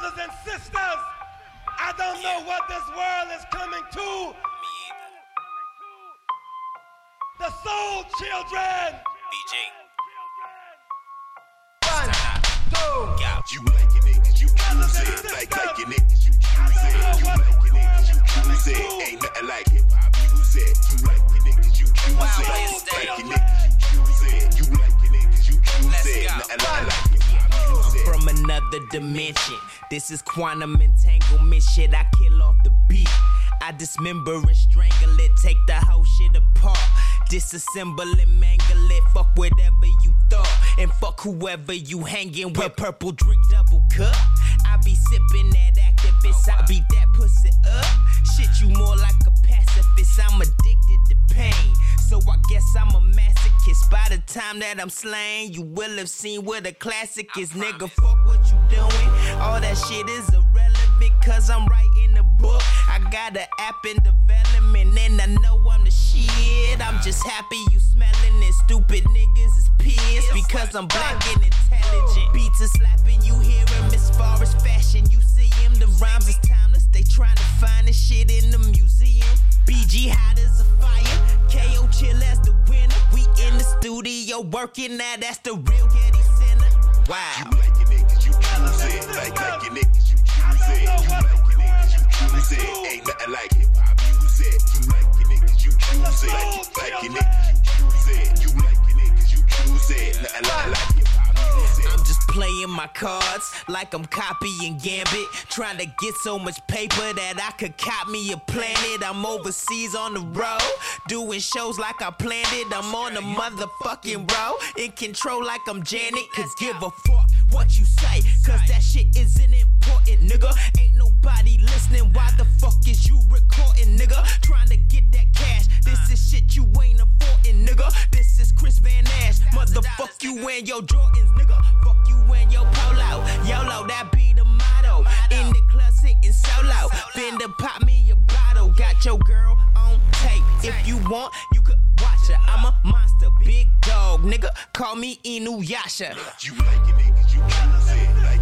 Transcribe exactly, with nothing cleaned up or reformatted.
brothers and sisters, I don't know what this world is coming to. The soul children. B G. One, two. You like your niggas, you choose it. Like, like your niggas, you choose it. You like your niggas, you choose it. Ain't nothing like hip hop music. You like your niggas, you choose it. Like your niggas, you choose it. You like your niggas, you choose it. Nothing like hip hop music. From another dimension, this is quantum entanglement shit. I kill off the beat. I dismember and strangle it, take the whole shit apart. Disassemble and mangle it, fuck whatever you thought. And fuck whoever you hanging with. Purple drink double cup. I be sipping that activist, I beat that pussy up. Shit, you more like a pacifist, I'm addicted to pain. So I guess I'm a masochist. By the time that I'm slain, you will have seen what a classic is. Nigga, fuck what you doing. All that shit is irrelevant, cause I'm writing a book. I got an app in development, and I know I'm the shit. I'm just happy you smelling it. Stupid niggas is pissed because I'm black and intelligent. Beats are slapping, you hear him as far as fashion. You see him, the rhymes is timeless. They trying to find this shit in the museum. B G hot as a fire, K O chill as the winner. We in the studio working now, that's the real Getty Center. Wow. You like your niggas, you choose it. Like, like your niggas, you choose it. You like your niggas, you choose it. Ain't nothing like hip hop music. You like your niggas, you choose it. Like, like your niggas, you choose it. You like your niggas, you choose it. Nothing like, like hip hop music. I'm just playing my cards like I'm copying Gambit. Trying to get so much paper that I could cop me a planet. I'm overseas on the road, doing shows like I planned it. I'm on the motherfucking road, in control like I'm Janet. Could give a fuck what you say, cause that shit isn't important, nigga. Ain't nobody listening, why the fuck is you recording, nigga? Trying to get that cash, this is shit you ain't affording, nigga. This is Chris Van Ash, motherfuck you and your Jordans, nigga. Fuck you and your polo, YOLO, that be the motto. In the club sitting solo, Fender pop me a bottle. Got your girl on tape, if you want, you could watch her. I'm a monster, big dog, nigga. Call me Inuyasha. You like your niggas, you choose it. Like